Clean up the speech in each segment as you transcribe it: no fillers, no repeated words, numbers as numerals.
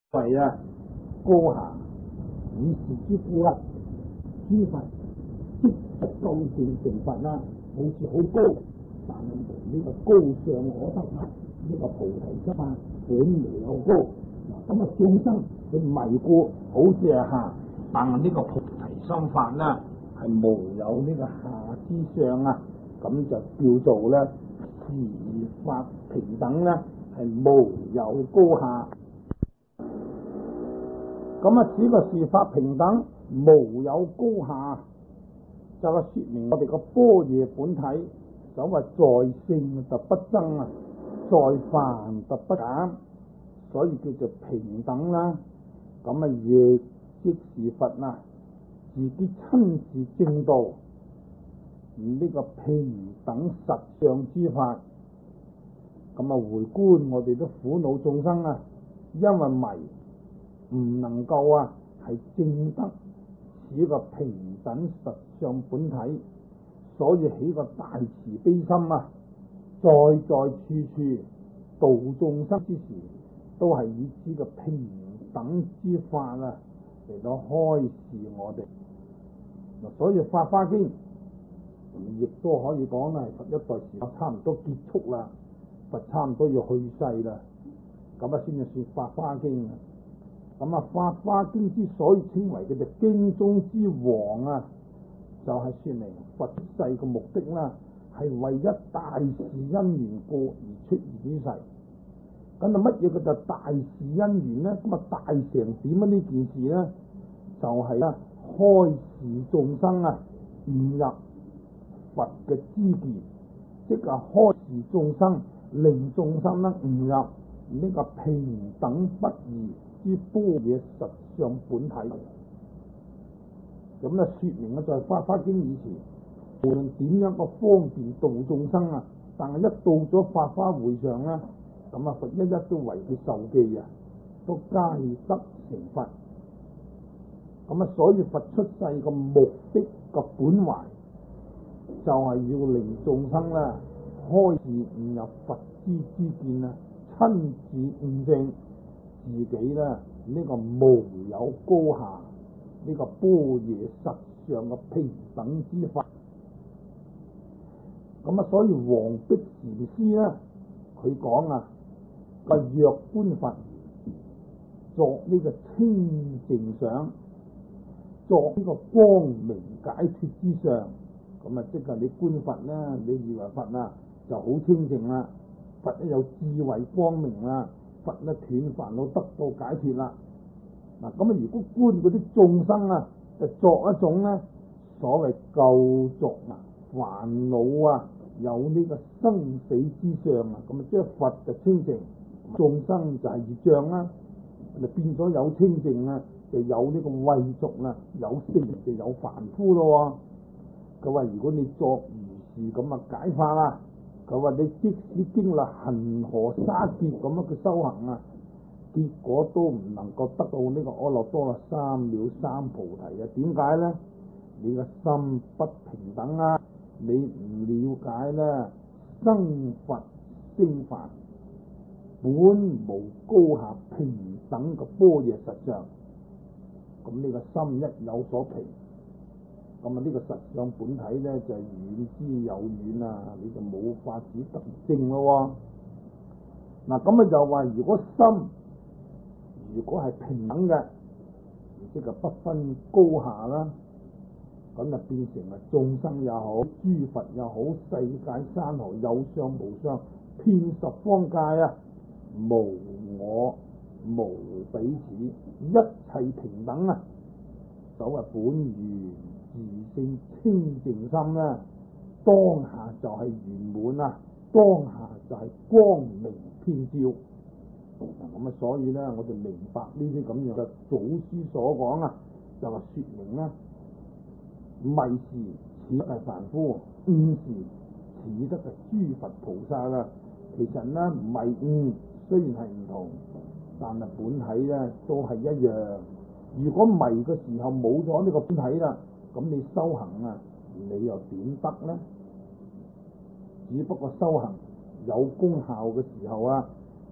為高下，以是之故諸佛即究竟成佛好似好高，但係呢個高尚可得呢個菩提心本嚟又高。咁眾生佢迷故好似下，但係呢個菩提心法係無有呢個下之上咁就叫做事法平等係無有高下。咁此個事法平等無有高下，就係說明我哋個般若本體，所謂在聖就不增在凡就不減，所以叫做平等啦。咁亦即是佛自己親自證道呢個平等實相之法。咁回觀我哋都苦惱眾生因為迷唔能夠係證得此個平等實相本體，所以起個大慈悲心在處處度眾生之時，都係以此個平等之法嚟到開示我哋。所以《法華經》亦都可以講佛一代時差唔多結束啦，佛差唔多要去世啦，咁先至算《法華經》。咁《法華經》之所以稱為佢哋經中之王就係說明佛出世嘅目的係為一大事因緣故而出現於世。咁乜嘢叫做大事因緣呢？咁大成點呢件事呢，就係開示眾生悟入佛嘅知見，即係開示眾生，令眾生悟入呢個平等不二之般若實相本體。咁說明在《法華經》以前，無論點樣個方便度眾生但係一到咗法華會上咁佛一都為佢受記都皆得成佛。咁所以佛出世嘅目的個本懷，就係要令眾生開示悟入佛之知見親自悟證自己呢個無有高下，呢個般若實相嘅平等之法。咁所以黃碧禪師佢講若觀佛作呢個清淨相，作呢個光明解脫之相，咁即係你觀佛你以為佛就好清淨啦，佛有智慧光明啦，佛斷煩惱得到解脫啦。咁如果觀嗰啲眾生就作一種所謂救濁煩惱有呢個生死之相咁即係佛就清淨，眾生就係業障就變咗有清淨就有呢個畏濁有聖就有凡夫咯。佢話如果你作如是咁解法佢話你即使經歷恒河沙劫咁嘅修行結果都唔能夠得到呢個阿耨多羅三藐三菩提點解呢？你個心不平等你唔了解生佛升凡本無高下平等嘅般若實相。咁呢個心一有所平，咁呢個實相本體就遠之又遠你就冇法子得證咯。咁就話如果心如果係平等嘅，即係不分高下啦，咁就變成眾生也好，諸佛也好，世界山河有相無相，遍十方界無我無彼此，一切平等所謂本源自性清淨心當下就係圓滿當下就係光明遍照。咁所以我哋明白呢啲咁樣嘅祖師所講就係說明迷時似得係凡夫，悟時似得係諸佛菩薩其實迷悟雖然係唔同，但係本體都係一樣。如果迷嘅時候冇咗呢個本體咁你修行你又點得呢？只不過修行有功效嘅時候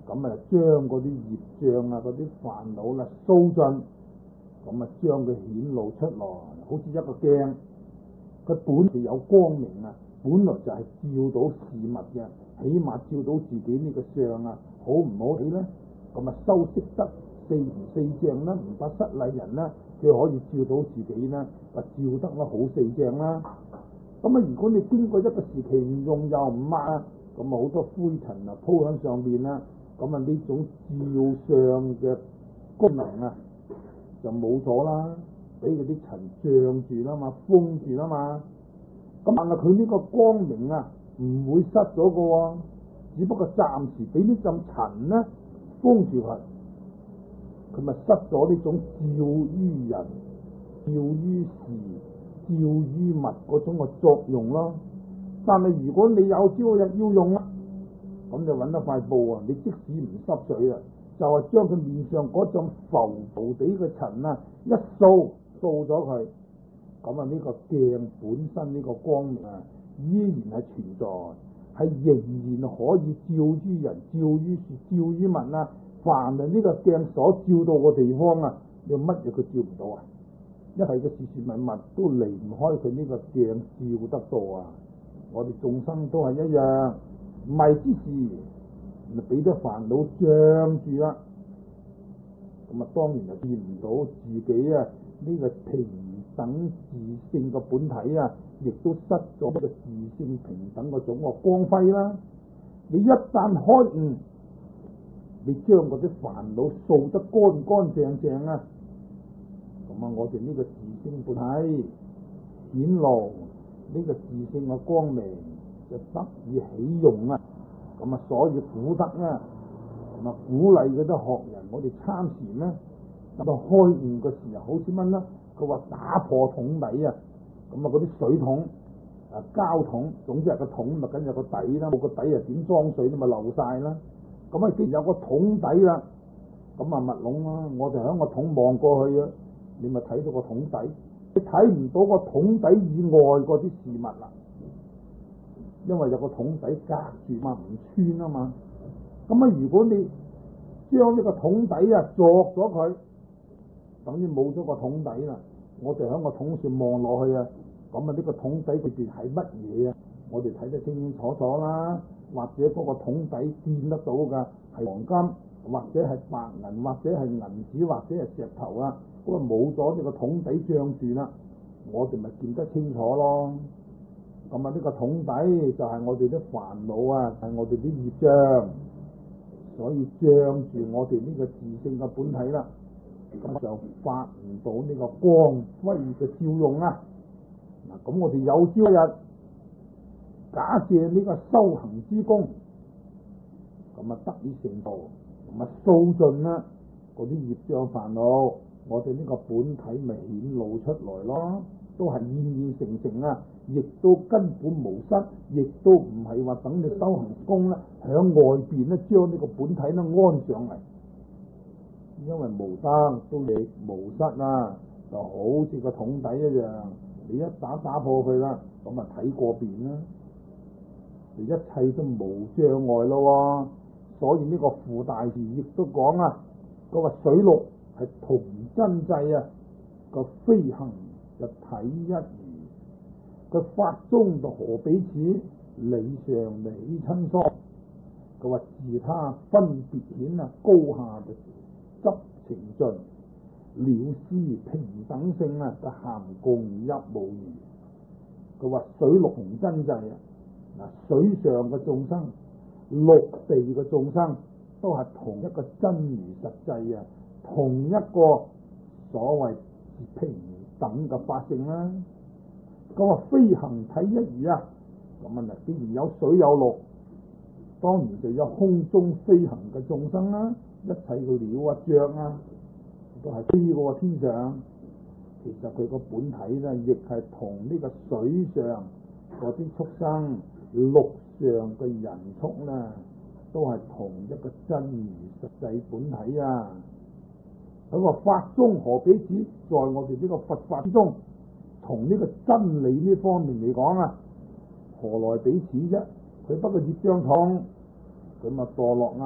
咁啊將嗰啲業障啊、嗰啲煩惱啦掃盡，咁啊將佢顯露出來，好似一個鏡，佢本就有光明啊，本來就係照到事物嘅，起碼照到自己呢個相啊，好唔好睇咧？咁啊修飾得四唔四正啦，唔怕失禮人啦，佢可以照到自己啦，照得啦好四正啦。咁啊，如果你經過一個時期唔用又唔抹啊，咁啊好多灰塵啊鋪喺上邊啦，咁啊呢種照相嘅功能啊就冇咗啦，俾嗰啲塵障住啦嘛，封住啦嘛。咁但係佢呢個光明啊唔會失咗嘅喎，只不過暫時俾呢陣塵咧封住佢，佢咪失咗呢種照於人、照於事、照於物嗰種嘅作用咯。但係如果你有朝日要用啦，咁就揾一塊布啊，你即使唔濕水啊，就係將佢面上嗰種浮浮地嘅塵啊一掃咗佢，咁啊呢個鏡本身呢個光明啊依然係存在，係仍然可以照於人、照於事、照於物啊。凡係呢個鏡所照到嘅地方啊，你乜嘢佢照唔到啊？一係嘅事事物物都離唔開佢呢個鏡照得到啊！我哋眾生都係一樣，迷之時咪俾啲煩惱障住啦，咁啊當然就見唔到自己啊呢個平等自性嘅本體啊，亦都失咗呢個自性平等嗰種光輝啦。你一旦開悟，你將嗰啲煩惱掃得乾乾淨淨啊，咁啊我哋呢個自性本體顯露呢個自性嘅光明就得以起用啊，咁啊所以古德啊咁啊鼓勵嗰啲學人，我哋參禪咧等到開悟嘅時候好似乜咧？佢話打破桶底啊，咁啊嗰啲水桶啊膠桶，總之係個桶咪緊有個底啦，冇個底啊點裝水你咪漏晒啦。咁啊既然有個桶底啦，咁啊密籠啦，我就喺個桶望過去啊，你咪睇到個桶底，你睇唔到個桶底以外嗰啲事物啦，因為有個桶底隔住嘛，唔穿啊嘛。咁啊如果你將呢個桶底啊鑿咗佢，等於冇咗個桶底啦，我哋喺個桶上望落去啊，咁啊呢個桶底裏邊係乜嘢啊？我哋睇得清清楚楚啦。或者嗰個桶底見得到㗎係黃金，或者係白銀，或者係銀紙，或者係石頭啊，咁啊冇咗呢個桶底障住啦，我哋咪見得清楚咯。咁啊呢個桶底就係我哋啲煩惱啊，係我哋啲業障，所以障住我哋呢個自性嘅本體啦，咁就發唔到呢個光輝嘅照用啊。嗱，咁我哋有朝一日假借呢個修行之功，咁啊得以成道，咁啊掃盡啦嗰啲業障煩惱，我哋呢個本體咪顯露出來咯，都係現現成成啊，亦都根本無失，亦都唔係話等你修行功咧響外邊咧將呢個本體咧安上嚟，因為無得都亦無失啊，就好似個桶底一樣，你一打破佢啦，咁啊睇過邊啦。一切都無障礙咯，所以呢個傅大士亦都講啊，佢話水陸係同真際啊，個飛行就體一如，佢法中就何彼此，理上理親疏，佢話自他分別顯啊，高下就執情盡，了知平等性啊，就咸共一無餘，佢話水陸同真際啊。水上嘅眾生、陸地嘅眾生都係同一個真如實際啊，同一個所謂平等嘅法性啦。咁啊，飛行體一如啊，咁啊，既然有水有陸，當然就有空中飛行嘅眾生啦。一切嘅鳥啊、雀啊，都係飛過天上。其實佢個本體咧，亦係同呢個水上嗰啲畜生。陸上嘅人畜呢，都係同一個真如實際本體啊！佢話法中何彼此？在我哋呢個佛法之中，從呢個真理呢方面嚟講啊，何來彼此啫？佢不過業障重，咁啊墮落啊，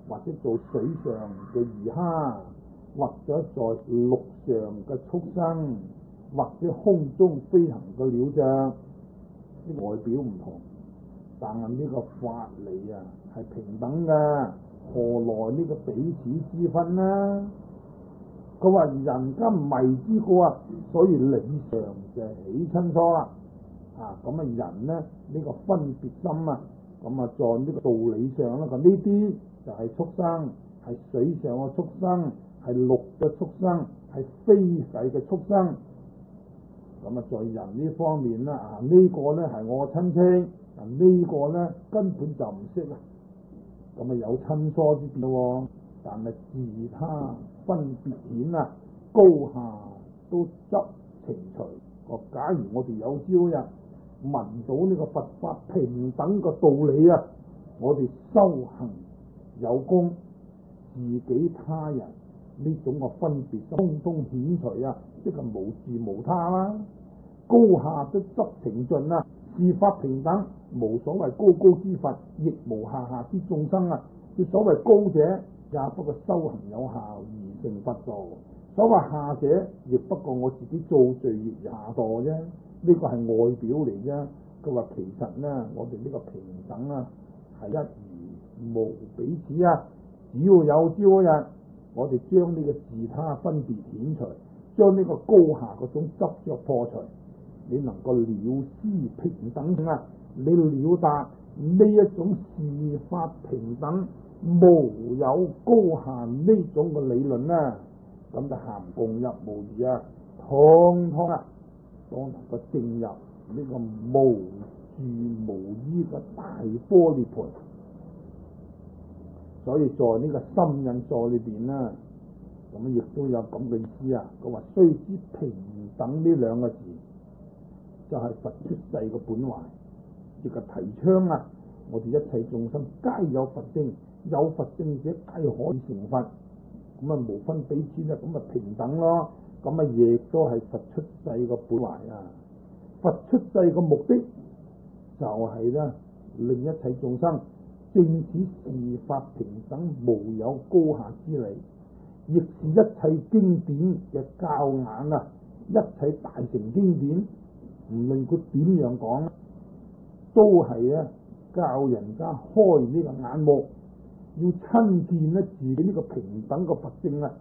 或者做水上嘅魚蝦，或者在陸上嘅畜生，或者空中飛行嘅鳥隻，啲外表唔同，但係呢個法理啊係平等嘅，何來呢個彼此之分呢？佢話人家迷之過啊，所以理上就起親疏啦。咁啊人呢，呢個分別心啊，咁啊在呢個道理上咧，咁呢啲就係畜生，係水上嘅畜生，係陸嘅畜生，係飛逝嘅畜生。咁啊在人呢方面咧，呢個咧係我親戚，呢個咧根本就唔識啊。咁啊有親疏之別咯，但係自他分別顯啊，高下都執情隨。假如我哋有朝日聞到呢個佛法平等嘅道理啊，我哋修行有功，自己他人呢種嘅分別通通顯除啊，即係無自無他啦。高下都執情盡啊，是法平等，無所謂高高之佛，亦無下下之眾生啊。佢所謂高者，也不過修行有效而成佛道；所謂下者，亦不過我自己造罪孽而下墮啫。呢個係外表嚟啫。佢話其實呢，我哋呢個平等啊，係一如無彼此啊。只要有朝一日，我哋將呢個自他分別遣除，將呢個高下嗰種執着破除，你能夠了知平等啊，你了達呢一種事法平等，無有高下呢種嘅理論啊，咁就涵共入無疑啊，通通啊都能夠證入呢個無住無依嘅大般涅槃。所以在呢個心印座裏邊呢，咁亦都有咁嘅意思啊。佢話須知平等呢兩個字，就係佛出世嘅本懷，亦係提倡啊，我哋一切眾生皆有佛性，有佛性者皆可以成佛。咁啊無分彼此啊，咁啊平等咯。咁啊亦都係佛出世嘅本懷啊。佛出世嘅目的就係咧，令一切眾生正此事法平等，無有高下之理，亦是一切經典嘅教眼啊！一切大乘經典，唔論佢點樣講，都係啊教人家開呢個眼目，要親見咧自己呢個平等嘅佛性啊！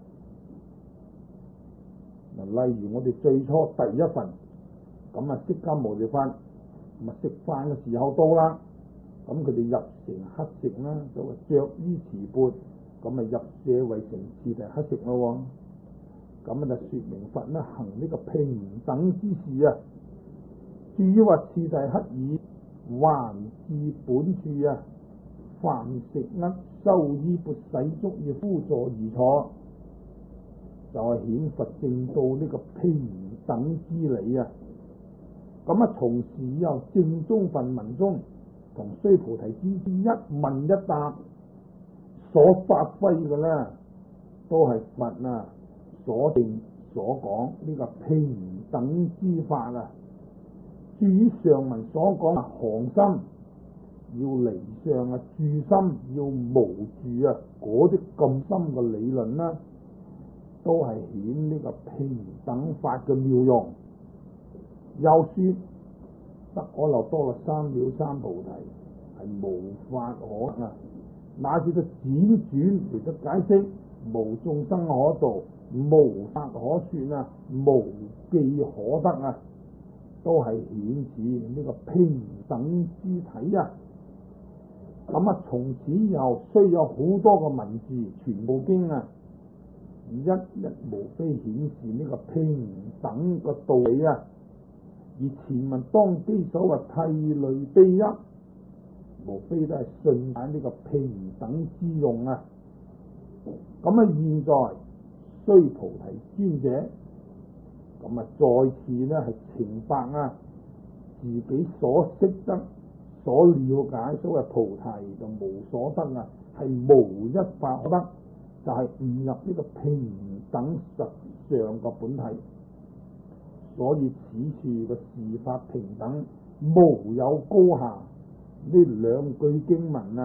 嗱，例如我哋最初第一份咁啊，釋迦牟尼佛，咁啊食飯嘅時候到啦。咁佢哋入城乞食啦，就話着衣持缽，咁啊入舍為城次第乞食咯。咁啊就說明佛咧行呢個平等之事啊。至於話次第乞已，還至本處啊，飯食訖收衣缽洗足以敷座而坐，就係顯佛證到呢個平等之理啊。咁啊從事以後正宗分文中，同須菩提之一問一答所發揮嘅咧，都係佛啊所定所講呢個平等之法啊。至於上文所講行心要離相啊，住心要無住啊，嗰啲咁深嘅理論啦，都係顯呢個平等法嘅妙用。又說得可樂多樂三藐三菩提係無法可啊，乃至到輾轉嚟到解釋無眾生可度，無法可說啊，無記可得啊，都係顯示呢個平等之體啊。咁啊，從此以後雖有好多個文字，全部經啊，一一無非顯示呢個平等個道理啊。而前文當機所謂涕淚悲泣，無非都係順解呢個平等之用啊。咁啊，現在須菩提尊者，咁啊再次呢係呈白啊自己所識得、所了解，所謂菩提就無所得啊，係無一法可得，就係悟入呢個平等實相個本體。所以此處嘅事法平等，無有高下。呢兩句經文啊，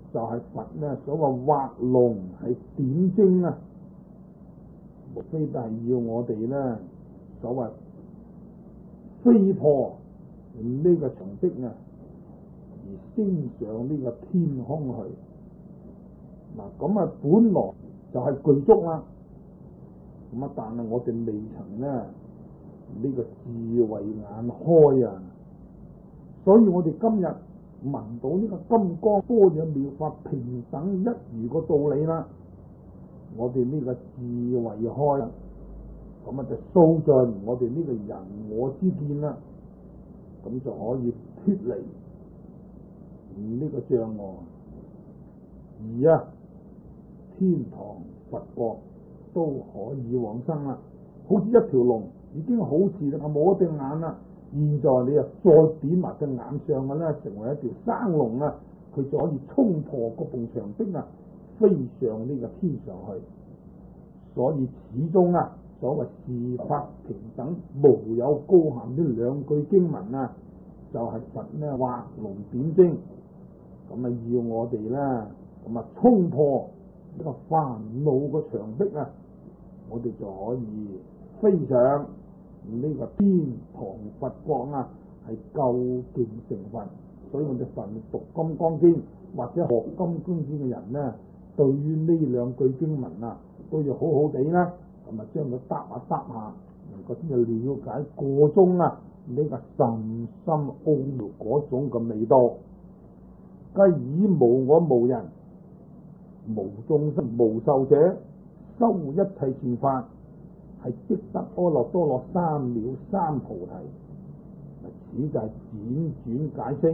就係佛咧所謂畫龍係點睛啊，無非就係要我哋咧所謂飛破呢個牆壁啊，而升上呢個天空去。嗱，咁啊本來就係具足啦，咁啊但係我哋未曾咧呢個智慧眼開啊，所以我哋今日聞到呢個金剛般若妙法平等一如個道理啦，我哋呢個智慧開啦，咁啊就掃盡我哋呢個人我之見啦，咁就可以脫離呢個障礙，而啊天堂佛國都可以往生啦。好似一條龍已經好似啦，冇一對眼啦，現在你又再點埋隻眼上嘅咧，成為一條生龍啊，佢就可以衝破嗰埲牆壁啊，飛上呢個天上去。所以始終啊，所謂是法平等無有高下呢兩句經文啊，就係佛咧畫龍點睛，咁啊要我哋咧咁啊衝破呢個煩惱個牆壁啊，我哋就可以飛上呢個天堂佛國啊，係究竟成佛。所以我哋凡讀金剛經或者學金剛經嘅人呢，對於呢兩句經文啊，都要好好地啦，咁啊將佢答下，能夠先至了解個中啊呢個甚深奧妙嗰種嘅味道。繼以無我無人無眾生無壽者修一切善法，係即得阿耨多羅三藐三菩提。此就係輾轉解釋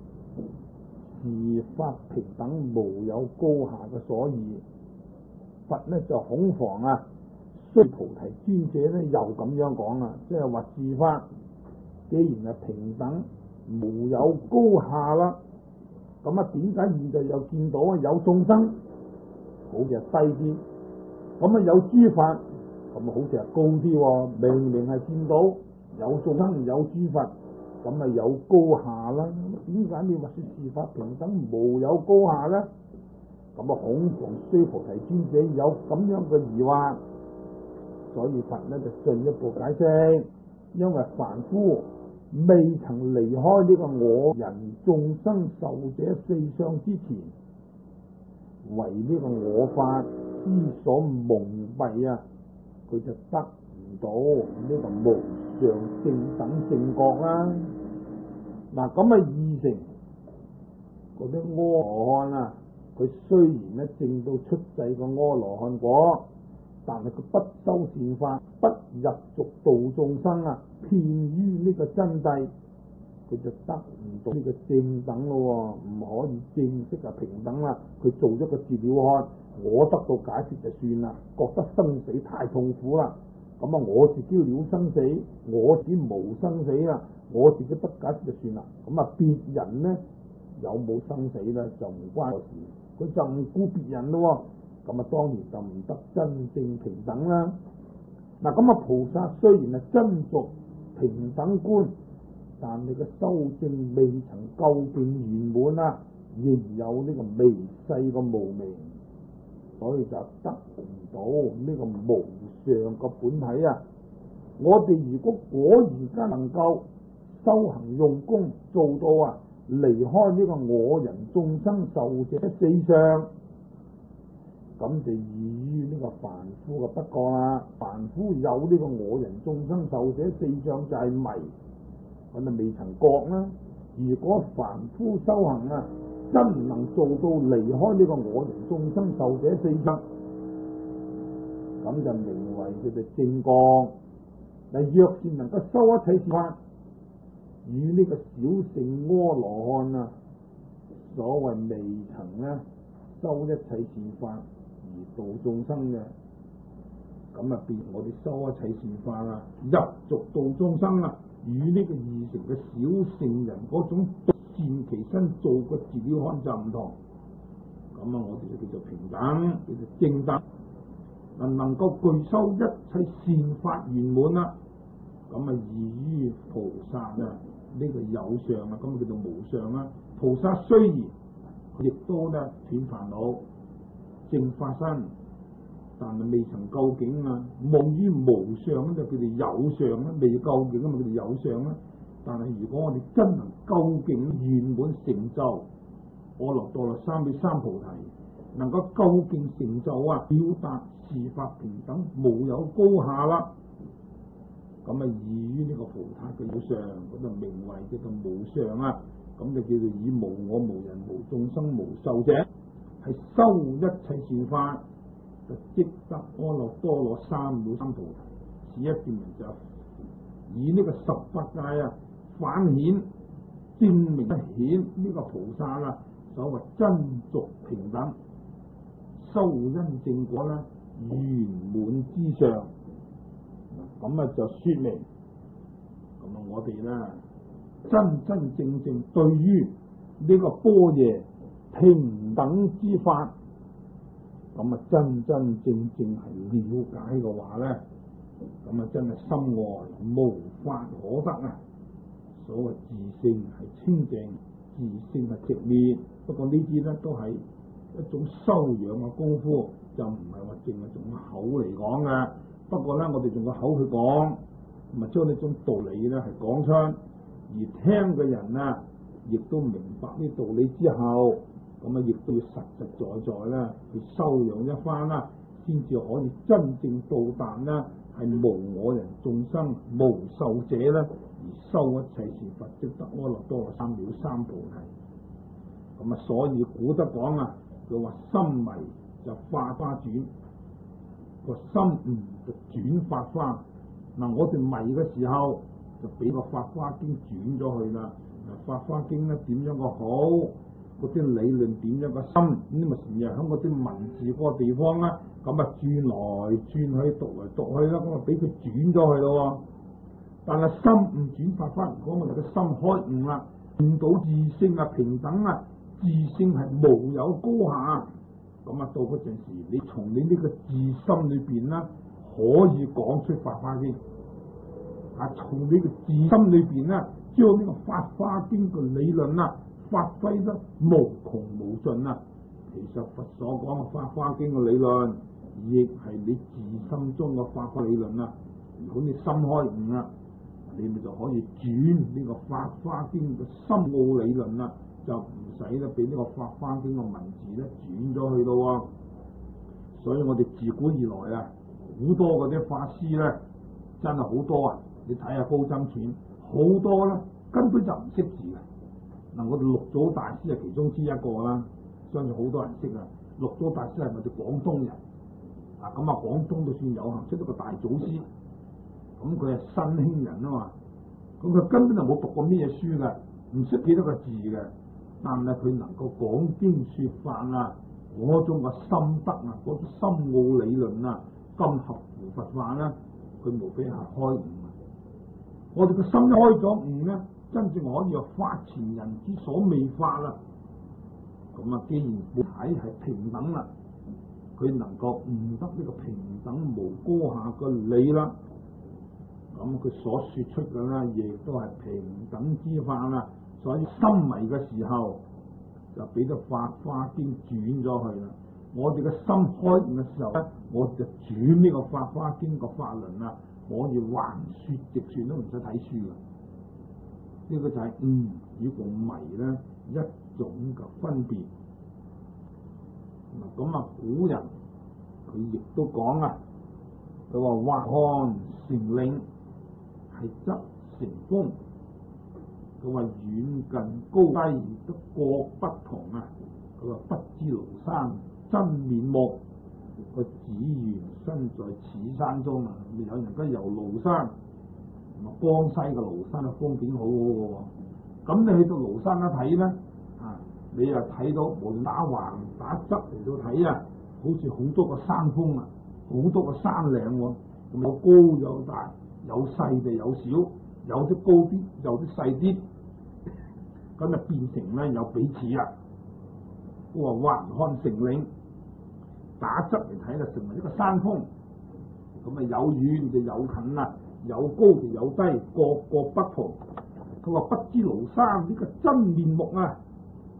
是法平等無有高下嘅所以。佛呢就恐防啊，須菩提尊者呢又咁樣講啦，即係話是法既然係平等無有高下啦，咁啊點解現在又見到啊有眾生好似係低啲，咁啊有諸法咁啊好似係高啲？明明係見到有眾生有諸法，咁啊有高下啦，點解你話說是法平等無有高下呢？咁啊恐防須菩提尊者有咁樣嘅疑惑，所以佛呢就進一步解釋，因為凡夫未曾離開呢個我人眾生壽者四相之前，為呢個我法之所蒙蔽啊，佢就得唔到呢個無上正等正覺啦。嗱，咁啊二乘嗰啲阿羅漢啊，佢雖然咧證到出世個阿羅漢果，但係佢不修善法，不入俗度眾生啊，偏於呢個真諦，佢就得唔到呢個正等咯，唔可以正式啊平等啦。佢做咗個自了漢，我得到解脫就算啦，覺得生死太痛苦啦，咁啊我自己了生死，我自己無生死啦，我自己得解脫就算啦。咁啊別人呢有冇生死咧就唔關我事，佢就唔顧別人咯，咁啊當然就唔得真正平等啦。嗱，咁啊菩薩雖然係真屬平等觀，但你嘅修證未曾究竟圓滿啊，仍有呢個微細個無明，所以就得唔到呢個無上個本體啊。我哋如果果然間能夠修行用功做到啊，離開呢個我人眾生壽者四相，咁就異於呢個凡夫嘅不過啦。凡夫有呢個我人眾生壽者四相就係迷，咁啊未曾覺啦。如果凡夫修行啊，真能做到離開呢個我人眾生壽者四相，咁就名為佢哋正覺。嗱，若是能夠修一切善法，與呢個小乘阿羅漢啊，所謂未曾呢修一切善法而度眾生嘅，咁啊變我哋修一切善法啊，入俗度眾生啊，與呢個二乘嘅小乘人嗰種獨善其身做個自了漢就唔同。咁啊我哋就叫做平等，叫做正等，能夠具修一切善法圓滿啦，咁啊異於菩薩啊呢個有相啊，咁叫做無相啊。菩薩雖然亦都咧斷煩惱、證法身，但係未曾究竟啊，夢於無相咧就叫做有相啦，未究竟啊嘛叫做有相啦。但係如果我哋真能究竟圓滿成就阿耨多羅三藐三菩提，能夠究竟成就啊，表達事法平等，無有高下啦。咁啊，異於呢個菩薩嘅有相，咁就名為叫做無相啊。咁就叫做以無我、無人、無眾生、無壽者，係修一切善法，就即得阿耨多羅三藐三菩提。此一段就以呢個十法界啊，反顯證明顯呢個菩薩啊，所謂真俗平等，修因正果啦，圓滿之上。咁啊就說明，咁啊我哋咧真真正正對於呢個般若平等之法，咁啊真真正正係了解嘅話咧，咁啊真係心外無法可得啊！所謂自性係清淨，自性係寂滅。不過呢啲咧都係一種修養嘅功夫，就唔係話淨係用口嚟講嘅。不過咧，我哋用個口去講，咪將呢種道理咧係講出，而聽嘅人啊，亦都明白呢道理之後，咁啊亦都要實實在在咧去修養一番啦，先至可以真正到達呢係無我人眾生無壽者咧，而修一切善法，即得阿耨多羅三藐三菩提。咁啊，所以古德講啊，佢話心迷就法花轉，個心悟就轉法花。嗱，我哋迷嘅時候就俾個法花經轉咗去啦。法花經咧點樣個好？嗰啲理論點樣個深？咁咪成日喺嗰啲文字嗰個地方咧，咁啊轉來轉去，讀來讀去啦，咁啊俾佢轉咗去咯。但係心悟轉法花，如果我哋嘅心開悟啦，悟到自性啊平等啊，自性係無有高下。咁啊，到嗰陣時，你從你呢個自心裏邊啦，可以講出法花經。啊，從你個自心裏邊啦，將呢個法花經嘅理論啦，發揮得無窮無盡啊！其實佛所講嘅法花經嘅理論，亦係你自心中嘅法花理論啊。如果你心開悟啦，你咪就可以轉呢個法花經嘅深奧理論啦。就唔使咧俾呢個法花經嘅文字咧轉咗去咯。所以我哋自古以來啊，好多嗰啲法師咧，真係好多啊！你睇下高僧傳，好多咧根本就唔識字嘅。嗱，我哋六祖大師係其中之一個啦，相信好多人識啊。六祖大師係我哋廣東人啊，咁啊廣東都算有幸出咗個大祖師，咁佢係新興人啊嘛，咁佢根本就冇讀過咩書嘅，唔識幾多個字嘅。但係佢能夠講經說法啊，嗰種嘅心得啊，嗰種深奧理論啊，咁合乎佛法啦，佢無非係開悟。我哋個心開咗悟咧，真正可以有法前人之所未發啦。咁啊，既然本體係平等啦，佢能夠悟得呢個平等無高下嘅理啦，咁佢所說出嘅咧，亦都係平等之法啦。所以心迷嘅時候，就俾咗法花經轉咗去啦。我哋嘅心開悟嘅時候咧，我就轉呢個法花經個法輪啦，可以橫說直說都唔使睇書嘅。呢個就係悟與共迷咧一種嘅分別。咁啊，古人佢亦都講啊，佢話或看成嶺係則成峰。佢話遠近高低都各不同啊！佢話不知廬山真面目，個只緣身在此山中啊！有人家遊廬山，江西嘅廬山嘅風景好好嘅喎。咁你去到廬山一睇咧，啊，你又睇到無論打橫打側嚟到睇啊，好似好多個山峰啊，好多個山嶺喎，咁有高有大，有細嘅有小，有啲高啲，有啲細啲。咁就變成咧有彼此啊！我話橫看成嶺，打側嚟睇就成為一個山峰。咁啊有遠就有近啦，有高就有低，各個不同。佢話不知廬山呢個真面目啊！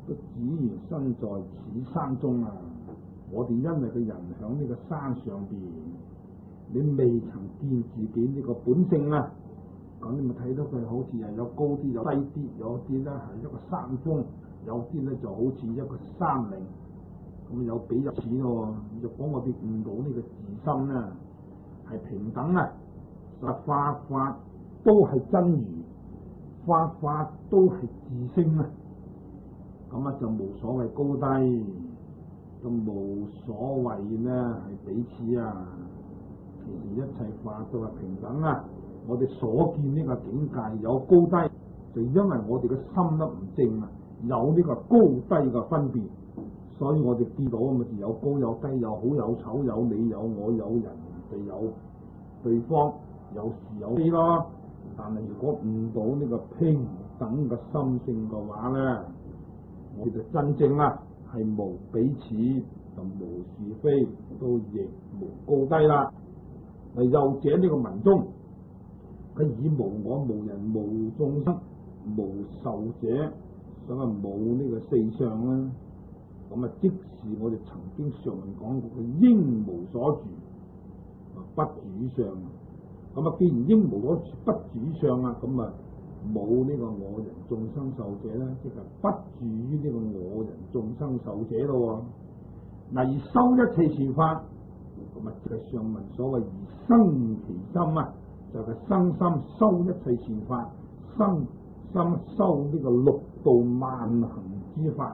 都只緣身在此山中啊！我哋因為個人響呢個山上邊，你未曾見自己呢個本性啊！咁你咪睇到佢好似係有高啲有低啲，有啲咧係一個山峰，有啲咧就好似一個山嶺，咁有比有此咯。若果我哋悟到呢個自心咧，係平等啊，法法都係真如，法法都係自性啊，咁啊就無所謂高低，就無所謂咧係彼此啊。其實一切法都係平等啊。我哋所見呢個境界有高低，就因為我哋嘅心都唔正啊，有呢個高低嘅分別，所以我哋見到咪就有高有低，有好有醜，有你有我有人哋有對方，有是有非咯。但係如果悟到呢個平等嘅心性嘅話咧，我哋就真正啊係無彼此，就無是非，都亦無高低啦。嗱，又者呢個文中，佢以無我、無人、無眾生、無受者，所謂冇呢個四相啦。咁啊，即是我哋曾經上文講過嘅應無所住，不主相。咁啊，既然應無所住不主相啊，咁啊冇呢個我人眾生受者啦，即係不住於呢個我人眾生受者咯。嗱，而修一切善法，咁啊，就係上文所謂而生其心啊，就係生心修一切善法，生心修呢個六道萬行之法。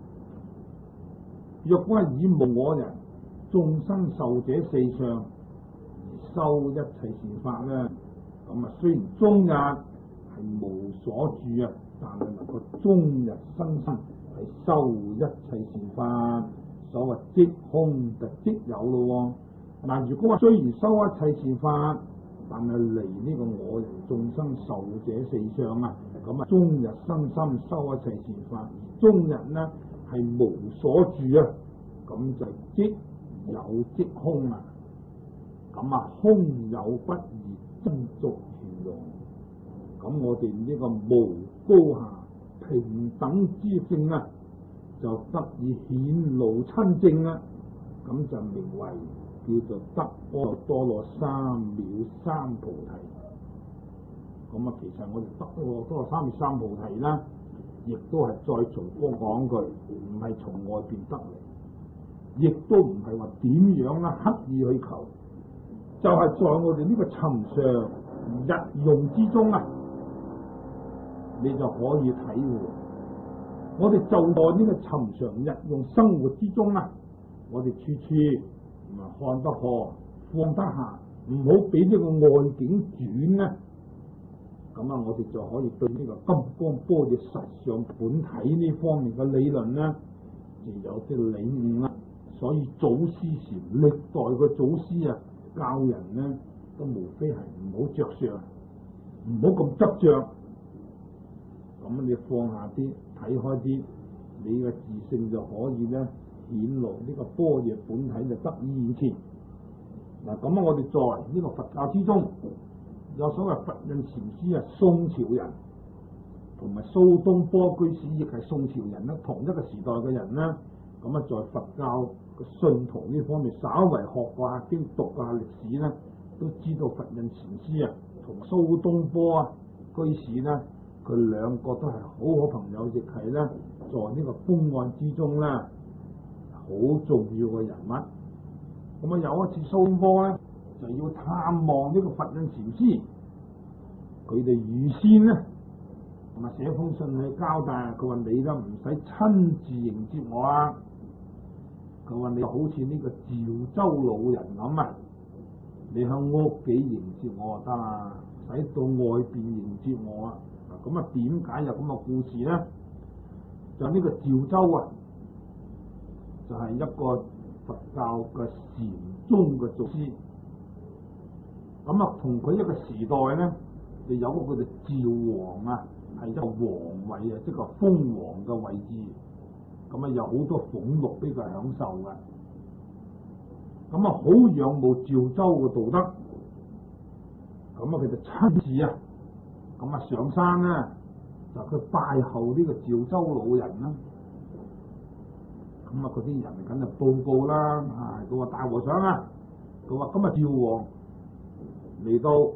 若果係以無我人眾生受者四相而修一切善法咧，咁啊雖然終日係無所住啊，但係能夠終日生心係修一切善法，所謂即空就即有咯。嗱，如果話雖然修一切善法，但係離呢個我人眾生受者四相啊，咁啊終日生心修一切善法，終日呢係無所住啊，咁就即有即空啊，咁啊空有不二真俗圓融，咁我哋呢個無高下平等之性啊，就得以顯露親證啊，咁就名為叫做得阿耨多羅三藐三菩提。咁啊，其實我哋得阿耨多羅三藐三菩提啦，亦都係再重複講句，唔係從外邊得嚟，亦都唔係話點樣啦，刻意去求，就係在我哋呢個尋常日用之中啊，你就可以體會。我哋就在呢個尋常日用生活之中啊，我哋處處看得開，放得下，唔好俾呢個外境轉咧。咁啊，我哋就可以對呢個金剛般若實相本體呢方面嘅理論咧，就有啲領悟啦。所以祖師禪歷代嘅祖師啊，教人咧都無非係唔好着相，唔好咁執着。咁你放下啲，睇開啲，你嘅自性就可以咧顯露呢個般若本體就得以現前。嗱，咁啊，我哋在呢個佛教之中，有所謂佛印禪師啊，宋朝人同埋蘇東坡居士亦係宋朝人啦，同一個時代嘅人啦。咁啊，在佛教嘅信徒呢方面，稍為學過下經、讀過下歷史咧，都知道佛印禪師啊同蘇東坡啊居士咧，佢兩個都係好好朋友，亦係咧在呢個公案之中咧好重要嘅人物。咁啊，有一次蘇東坡咧就要探望呢個佛印禪師，佢哋預先咧同埋寫封信去交代，佢話你咧唔使親自迎接我啊，佢話你好似呢個趙州老人咁啊，你喺屋企迎接我就得啦，唔使到外邊迎接我啊。咁啊，點解有咁嘅故事咧？就呢個趙州啊，就係一個佛教嘅禪宗嘅祖師。咁啊，同佢一個時代咧，就有個佢哋趙王啊，係一個皇位啊，即係個封王嘅位置。咁啊，有好多俸祿俾佢享受嘅。咁啊，好仰慕趙州嘅道德。咁啊，佢就親自啊，咁啊上山咧，就去拜候呢個趙州老人啦。 咁啊嗰啲人梗係報告啦，佢話大和尚啊，佢話今日趙王嚟到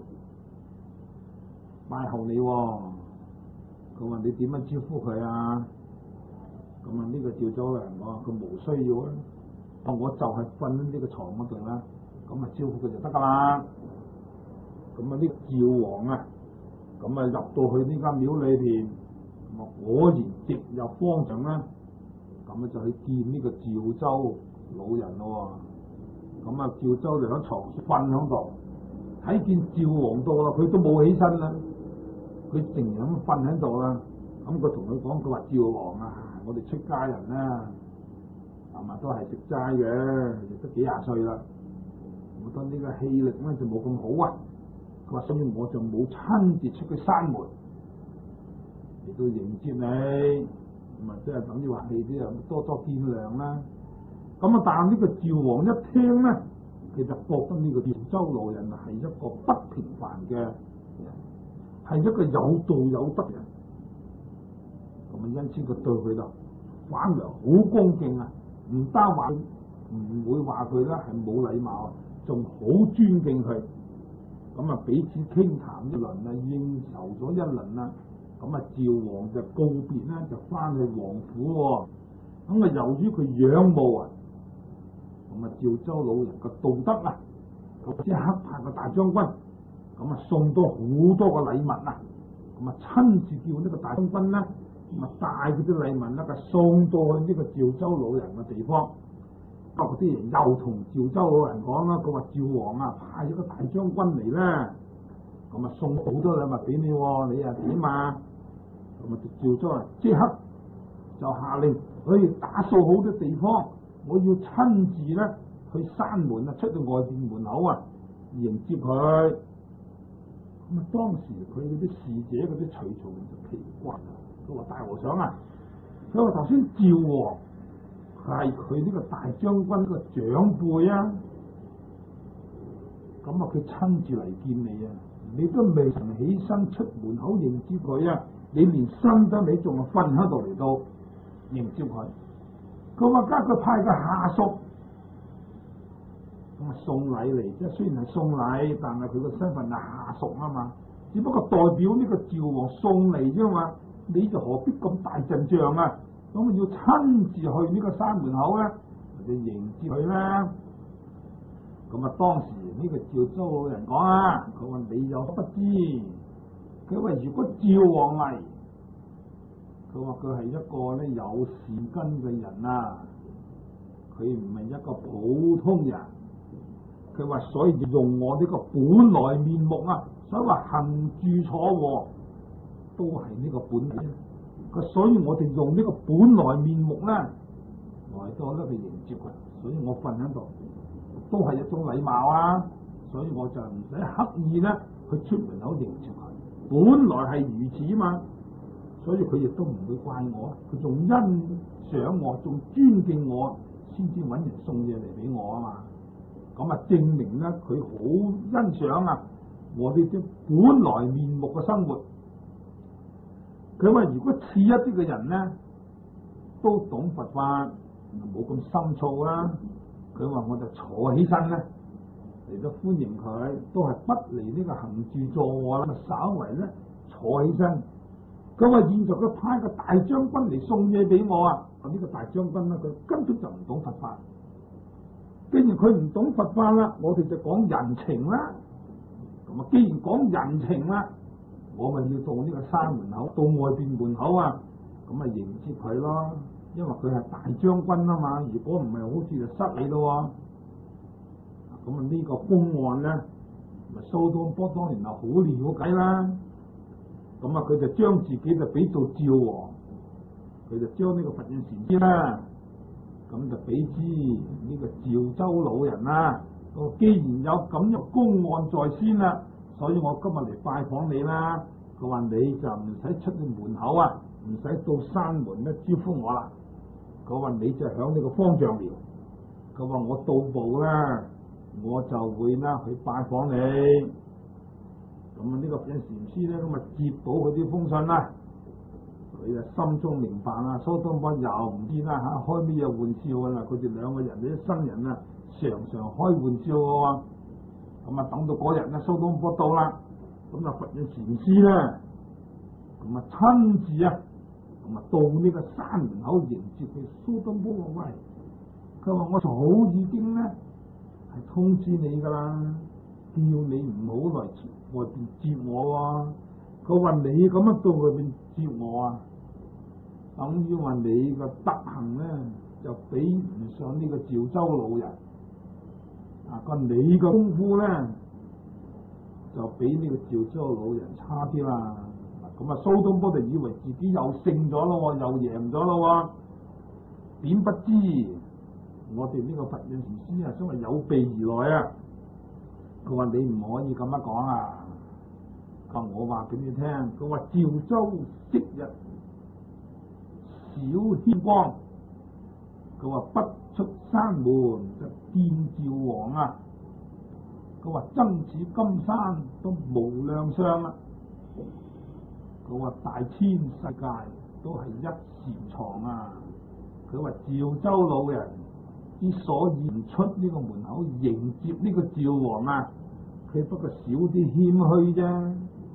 拜候你喎，佢話你點樣招呼佢啊？咁啊呢個趙州人講佢無需要啊，我就係瞓喺呢個床嗰度啦，咁啊招呼佢就得噶啦。咁啊呢個趙王啊，咁啊入到去呢間廟裏邊，咁啊果然直入方丈啦，咁啊就去見呢個趙州老人咯。咁啊趙州就喺床瞓喺度，睇見趙王到啦，佢都冇起身啦，佢成日咁瞓喺度啦。咁佢同佢講，佢話趙王啊，我哋出家人啦，係嘛都係食齋嘅，亦都幾廿歲啦，我覺得呢個氣力咧就冇咁好啊。佢話所以我就冇親自出去閂門嚟到迎接你，咁啊即係等於話你啲人多多見諒啦。咁啊，但係呢個趙王一聽咧，佢就覺得呢個趙州老人係一個不平凡嘅人，係一個有道有德嘅人。咁啊，因此佢對佢就反而好恭敬啊，唔單話唔會話佢咧係冇禮貌啊，仲好尊敬佢。咁啊，彼此傾談一輪啊，應酬咗一輪啦。咁啊，趙王就告別咧，就翻去王府。咁啊，由於佢仰慕啊，咁啊，趙州老人個道德啊，佢即刻派個大將軍，咁啊送多好多個禮物啊，咁啊親自叫呢個大將軍咧，咁啊帶嗰啲禮物咧，就送到去呢個趙州老人嘅地方。不過啲人又同趙州老人講啦，佢話趙王啊派咗個大將軍嚟咧，咁啊送好多禮物俾你，你啊點啊？咁啊趙州人即刻就下令，打掃好啲地方，我要親自咧去閂門啊，出到外邊門口啊迎接佢。咁啊當時佢嗰啲侍者嗰啲隨從就奇怪啦，佢話大和尚啊，佢話頭先趙王係佢呢個大將軍個長輩啊，咁啊佢親自嚟見你啊，你都未曾起身出門口迎接佢啊，你連身都你仲係瞓喺度嚟到迎接佢。佢話家佢派個下屬咁啊送禮嚟，即係雖然係送禮，但係佢個身份係下屬啊嘛，只不過代表呢個趙王送嚟啫嘛，你就何必咁大陣仗啊？咁要親自去呢個山門口咧，就迎接佢啦。咁啊，當時呢個趙州老人講啊，佢話你有不知，佢話如果趙王嚟，佢話佢係一個咧有善根嘅人啊，佢唔係一個普通人。佢話所以用我呢個本來面目啊，所以話行住坐臥都係呢個本嚟。所以我哋用呢個本來面目咧來到咧去迎接佢，所以我瞓喺度都係一種禮貌啊，所以我就唔使刻意咧去出門口迎接佢，本來係如此嘛，所以佢亦都唔會怪我，佢仲欣賞我，仲尊敬我，先至揾人送嘢嚟俾我啊嘛，咁啊證明咧佢好欣賞啊我哋啲本來面目嘅生活。佢話如果似一啲嘅人咧，都懂佛法，冇咁深造啦。佢話我就坐起身咧嚟到歡迎佢，都係不離呢個行住坐臥啦，稍為咧坐起身。佢話現在佢派個大將軍嚟送嘢俾我啊，呢個大將軍咧佢根本就唔懂佛法。既然佢唔懂佛法啦，我哋就講人情啦。咁啊，既然講人情啦，我咪要到呢個山門口，到外邊門口啊，咁啊迎接佢咯。因為佢係大將軍啊嘛，如果唔係好似就失禮咯。咁啊呢個公案咧，咪蘇東坡當然係好了解啦。咁啊佢就將自己就俾做趙王，佢就將呢個佛印禪師啦，咁就俾知呢個趙州老人啦。既然有咁樣公案在先啦，所以我今日嚟拜訪你啦。佢話你就唔使出去門口啊，唔使到山門咧招呼我啦。佢話你就響呢個方丈寮。佢話我到步啦，我就會啦去拜訪你。咁啊呢個佛印禪師咧咁啊接到佢啲封信啦，佢佢啊心中明白啦，蘇東坡又唔知啦嚇，開咩嘢玩笑㗎啦！佢哋兩個人啲新人啊，常常開玩笑嘅喎。咁啊，等到嗰日咧，蘇東坡到啦，咁啊佛印禪師咧，咁啊親自啊，咁啊到呢個山門口迎接佢。蘇東坡話：喂，佢話我早已經咧係通知你㗎啦，叫你唔好來外邊接我喎。佢話你咁樣到外邊接我啊，等於話你個德行咧就比唔上呢個趙州老人。啊！個你個功夫咧就比呢個趙州老人差啲啦。咁啊，蘇東坡就以為自己又勝咗咯，又贏咗咯。點不知我哋呢個佛印禪師啊，因為有備而來啊。佢話你唔可以咁樣講啊！佢話我話俾你聽，佢話趙州昔日小軒光，佢話不出山門就見趙王啊！佢話爭此金山都無量相啦！佢話大千世界都係一禪床啊！佢話趙州老人之所以唔出呢個門口迎接呢個趙王啊，佢不過少啲謙虛啫。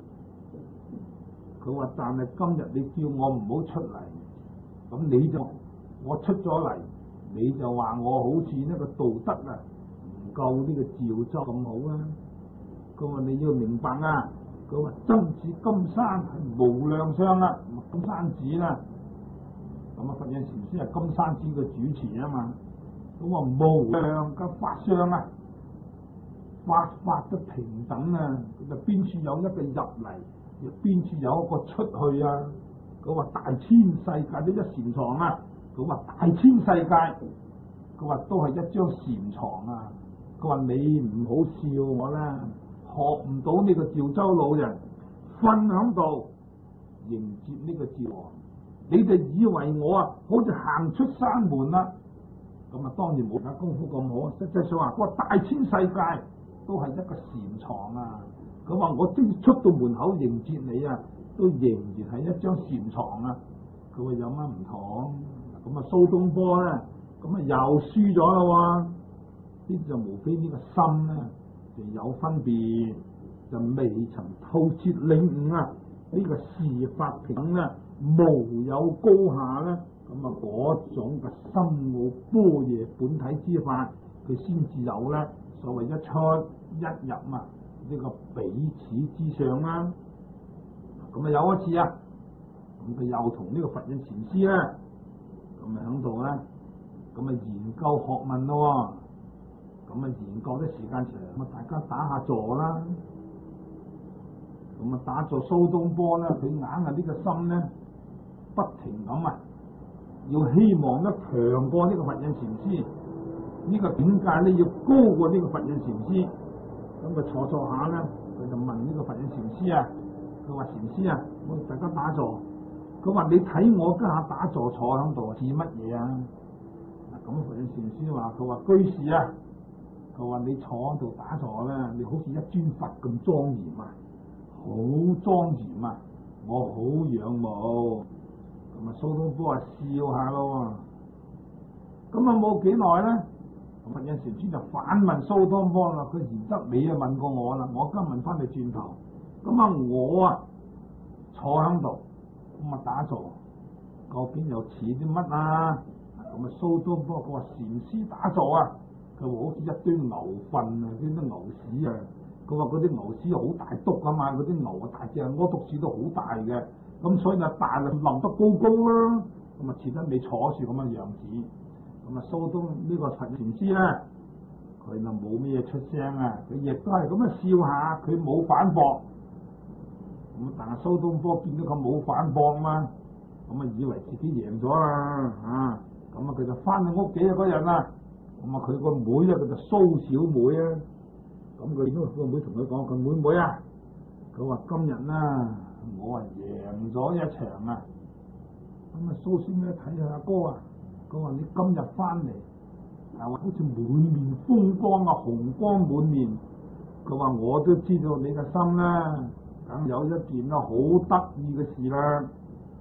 佢話但係今日你叫我唔好出嚟，咁你就我出咗嚟。你就話我好似呢個道德啊唔夠呢個趙州咁好啊！佢話你要明白啊！佢話爭此金山係無量相啦，金山寺啦。咁啊，佛印禪師係金山寺嘅主持啊嘛。咁話無量嘅法相啊，法都平等啊。就邊處有一個入嚟，又邊處有一個出去啊？佢話大千世界都一禪床啊！佢話大千世界，佢話都係一張禪床啊！佢話你唔好笑我啦，學唔到呢個趙州老人瞓響度迎接呢個趙王，你哋以為我啊好似行出山門啦？咁啊當然冇佢功夫咁好，實際上話佢話大千世界都係一個禪床啊！佢話我即出到門口迎接你啊，都仍然係一張禪床啊！佢話有乜唔同？咁啊，蘇東坡咧，咁啊又輸咗啦喎！呢就無非呢個心咧就有分別，就未曾透徹領悟啊！呢個事法平等咧，無有高下咧，咁啊嗰種嘅深奧般若本體之法，佢先至有咧所謂一出一入啊！呢個彼此之上啦。咁啊有一次啊，咁佢又同呢個佛印禪師咧。咁咪喺度咧，咁啊研究學問咯，咁啊研究啲時間長，咁啊大家打下坐啦，咁啊打坐蘇東坡咧，佢硬係呢個心咧，不停咁啊，要希望咧強過呢個佛印禪師，呢個境界咧要高過呢個佛印禪師，咁佢坐下咧，佢就問呢個佛印禪師啊，佢話禪師啊，我哋大家打坐。佢話你睇我家下打坐坐喺度似乜嘢啊？咁佛印禪師話：佢話居士啊，佢話你坐喺度打坐咧，你好似一尊佛咁莊嚴啊，好莊嚴啊，我好仰慕。咁啊，蘇東坡啊笑下咯。咁啊冇幾耐咧，佛印禪師就反問蘇東坡啦。佢賢德你啊問過我啦，我今問翻你轉頭。咁啊我啊坐喺度。咁啊打坐，究竟又似啲乜啊？咁啊蘇東坡佢話禪師打坐啊，佢話好似一堆牛糞啊，啲牛屎啊。佢話嗰啲牛屎好大篤噶嘛，嗰啲牛啊大隻，屙督屎都好大嘅。咁所以啊大啊冧得高高啦。咁啊似得未坐住咁嘅樣子。咁啊蘇東呢個佛禪師咧，佢就冇咩出聲啊，佢亦都係咁樣笑下，佢冇反駁。咁但係蘇東坡見到佢冇反駁嘛，咁啊以為自己贏咗啦，咁啊佢就翻去屋企啊嗰日啊，咁啊佢個妹啊佢就蘇小妹啊，咁佢見到個妹同佢講：佢妹妹啊，佢話今日啦，我啊贏咗一場啊，咁啊蘇小妹睇下阿哥啊，佢話你今日翻嚟係話好似滿面風光啊，紅光滿面，佢話我都知道你嘅心啦。咁有一件啦好得意嘅事啦，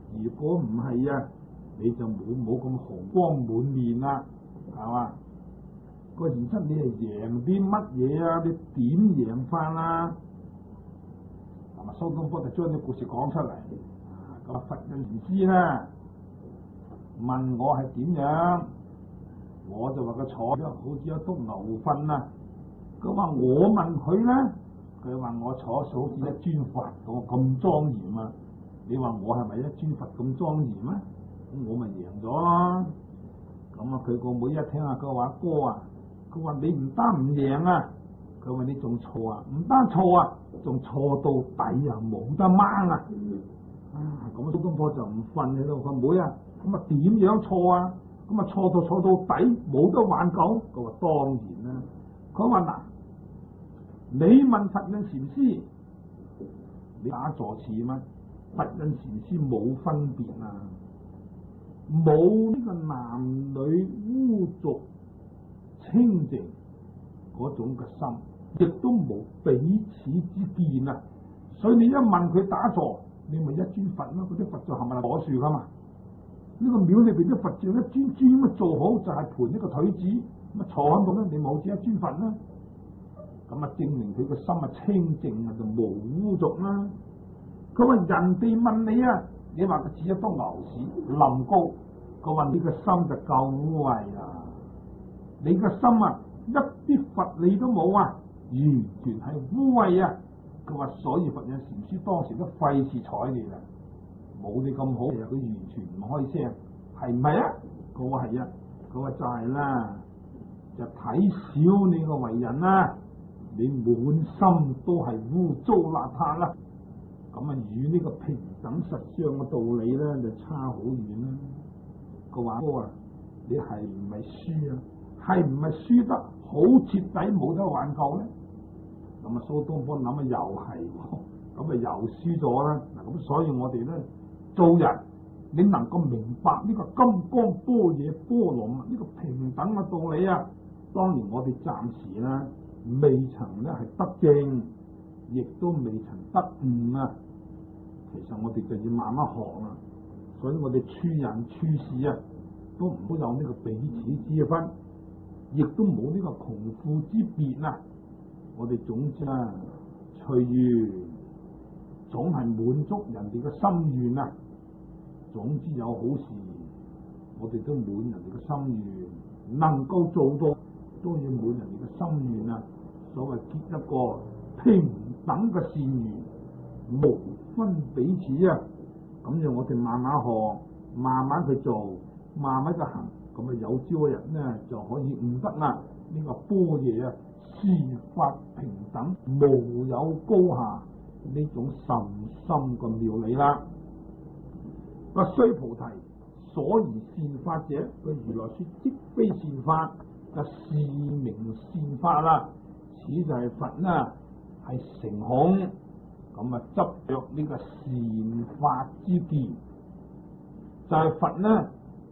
如果唔係啊，你就冇咁紅光滿面啦，係嘛？個然之你係贏啲乜嘢啊？你點贏翻啦？係嘛？蘇東坡就將啲故事講出嚟。咁佛印禪師咧問我係點樣，我就話佢坐咗好似一篤牛糞啊！佢話我問佢咧，佢話我坐好似一尊佛咁莊嚴啊！你話我係咪一尊佛咁莊嚴啊？咁我咪贏咗咯！咁啊，佢個妹一聽啊，佢話哥啊，佢話你唔單唔贏啊，佢話你仲錯啊，唔單錯啊，仲錯到底啊，冇得掹啊！咁蘇東坡就唔瞓喺度，佢妹啊，咁啊點樣錯啊？咁啊錯到底，冇得挽救。佢話當然啦。佢話嗱，你問佛印禪師，你打坐似咩？佛印禪師冇分別啊，冇呢個男女污濁清淨嗰種嘅心，亦都冇彼此之見啊。所以你一問佢打坐，你咪一尊佛咯，嗰啲佛像係咪攞樹噶嘛？呢個廟裏邊啲佛像一尊尊咁做好，就係盤呢個腿子咁坐喺度咧，你冇似一尊佛啦。咁啊，證明佢個心啊清淨啊，就無污濁啦。佢話人哋問你啊，你話佢似一篤牛屎冧高，佢話你個心就夠污穢啦。你個心啊，一啲佛理都冇啊，完全係污穢啊！佢話所以佛印禪師當時都費事睬你啦，冇你咁好，佢完全唔開聲，係唔係啊？佢話係啊，佢話就係啦，就睇少你個為人啦，你滿心都係污糟邋遢啦，咁啊與呢個平等實相嘅道理咧就差好遠啦。佢話哥啊，你係唔係輸啊？係唔係輸得好徹底冇得挽救咧？咁啊，蘇東坡諗啊，又係，咁啊又輸咗啦。嗱，咁所以我哋咧做人，你能夠明白呢個金剛般若波羅蜜呢個平等嘅道理啊，當然我哋暫時咧未曾咧係得正，亦都未曾得悟啊。其實我哋就要慢慢學啊。所以我哋處人處事啊，都唔好有呢個彼此之分，亦都冇呢個窮富之別啊。我哋總之啊，隨緣總係滿足人哋嘅心願啊。總之有好事，我哋都滿人哋嘅心願，能夠做到都要滿人哋嘅心願啊。所謂結一個平等嘅善緣，無分彼此啊。咁樣我哋慢慢學，慢慢去做，慢慢去行，咁啊有朝一日呢就可以悟得啦。呢個般若啊，事法平等，無有高下，呢種甚深嘅妙理啦。個須菩提，所宜善法者，個如來說即非善法，個是名善法啦。此就係佛啦，係誠恐咁啊執着呢個善法之見，就係佛呢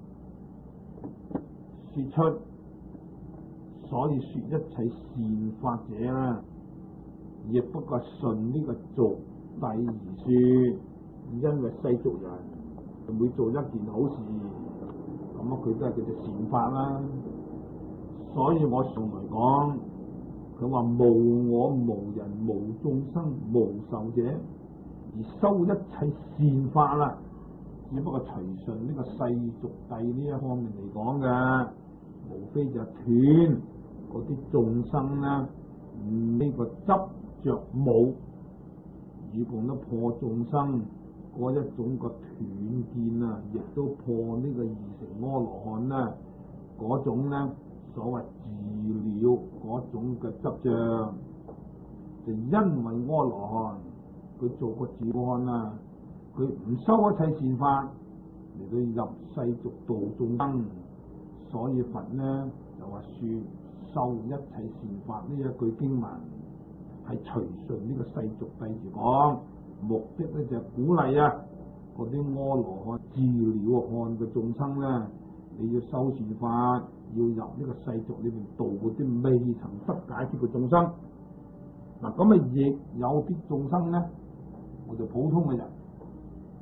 說出。所以說一切善法者啦，亦不過順呢個俗諦而說，因為世俗人每做一件好事，咁啊佢都係叫做善法啦。所以我從來講，佢話無我無人無眾生無壽者，而修一切善法啦，只不過隨順呢個世俗諦呢一方面嚟講嘅，無非就斷嗰啲眾生咧，呢個執着冇，以共都破眾生嗰一種個斷見啊，亦都破呢個二乘阿羅漢啦，嗰種咧所謂自了嗰種嘅執着，就因為阿羅漢佢做過自阿漢啊，佢唔修一切善法嚟到入世俗度眾生，所以佛呢就話說。修一切善法呢一句經文係隨順呢個世俗諦而講，目的咧就係鼓勵啊嗰啲阿羅漢自了漢嘅眾生咧，你要修善法，要入呢個世俗裏邊度嗰啲未曾得解脫嘅眾生。嗱咁啊，亦有啲眾生咧，我哋普通嘅人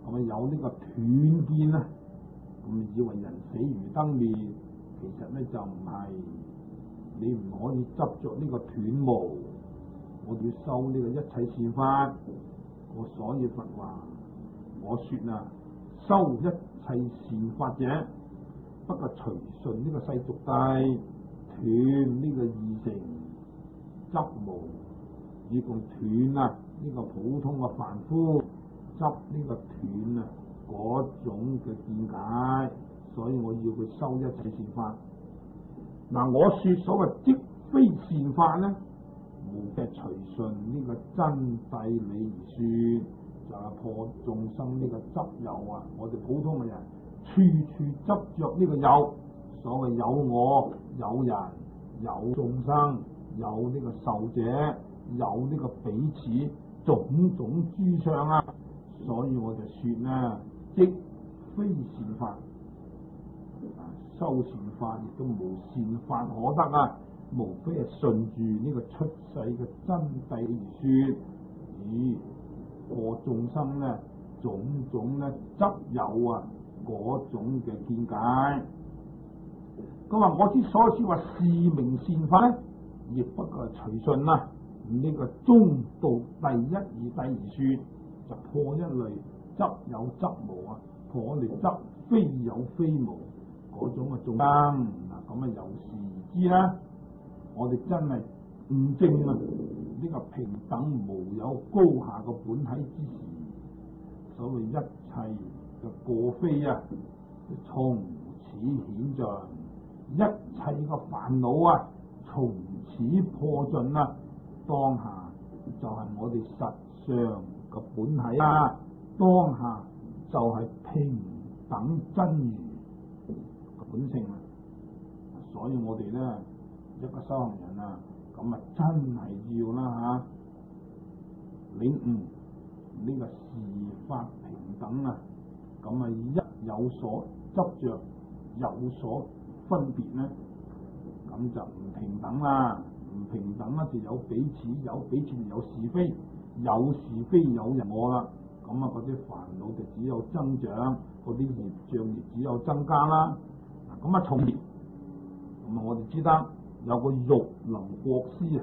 咁啊有呢個斷見啦，咁以為人死如燈滅，其實咧就唔係，你唔可以執着呢個斷無，我哋要修呢個一切善法。我所以佛話，我說啊，修一切善法者，不過隨順呢個世俗諦，斷呢個二乘執無，以共斷啊呢個普通嘅凡夫執呢個斷啊嗰種嘅見解，所以我要佢修一切善法。嗱，我說所謂即非善法咧，無嘅隨順呢個真諦理而說，就係破眾生呢個執有啊！我哋普通嘅人處處執着呢個有，所謂有我、有人、有眾生、有呢個受者、有呢個彼此種種諸相啊！所以我就說呢，即非善法，修善法亦都無善法可得啊！無非係順住呢個出世嘅真諦而說，以破眾生呢種種呢執有啊嗰種嘅見解。咁話我之所以話是名善法咧，亦不過係隨順啦。呢個中道第一義諦而說，就破一類執有執無啊，破一類執非有非無嗰種嘅眾生。嗱，咁啊由是而知啦。我哋真係悟證啊！呢個平等無有高下嘅本體之時，所謂一切嘅過非啊，從此顯盡；一切嘅煩惱啊，從此破盡啦。當下就係我哋實相嘅本體啊！當下就係平等真如嘅本性啊！所以我哋咧，一個修行人啊，咁啊真係要啦嚇，領悟呢個事法平等啊，咁啊一有所執着，有所分別咧，咁就唔平等啦。唔平等咧就有彼此，有彼此就有是非，有是非有人我啦。咁啊嗰啲煩惱就只有增長，嗰啲業障亦只有增加啦。咁啊從業，咁啊我哋知得。有個玉林國師啊，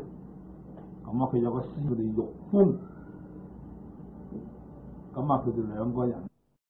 咁啊佢有個師佢哋玉峰，咁啊佢哋兩個人。